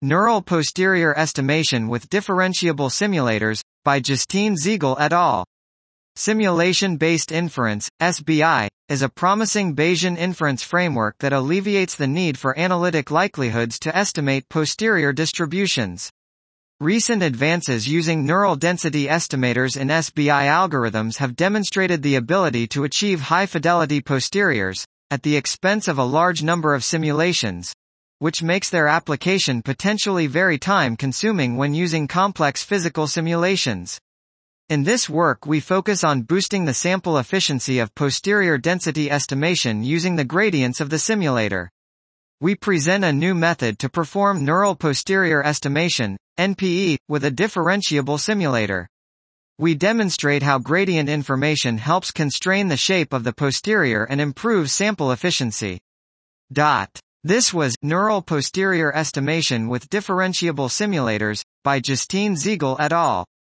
Neural Posterior Estimation with Differentiable Simulators, by Justine Ziegel et al. Simulation-Based Inference, SBI, is a promising Bayesian inference framework that alleviates the need for analytic likelihoods to estimate posterior distributions. Recent advances using neural density estimators in SBI algorithms have demonstrated the ability to achieve high-fidelity posteriors, at the expense of a large number of simulations, which makes their application potentially very time-consuming when using complex physical simulations. In this work we focus on boosting the sample efficiency of posterior density estimation using the gradients of the simulator. We present a new method to perform neural posterior estimation, NPE, with a differentiable simulator. We demonstrate how gradient information helps constrain the shape of the posterior and improves sample efficiency. This was Neural Posterior Estimation with Differentiable Simulators, by Justine Ziegel et al.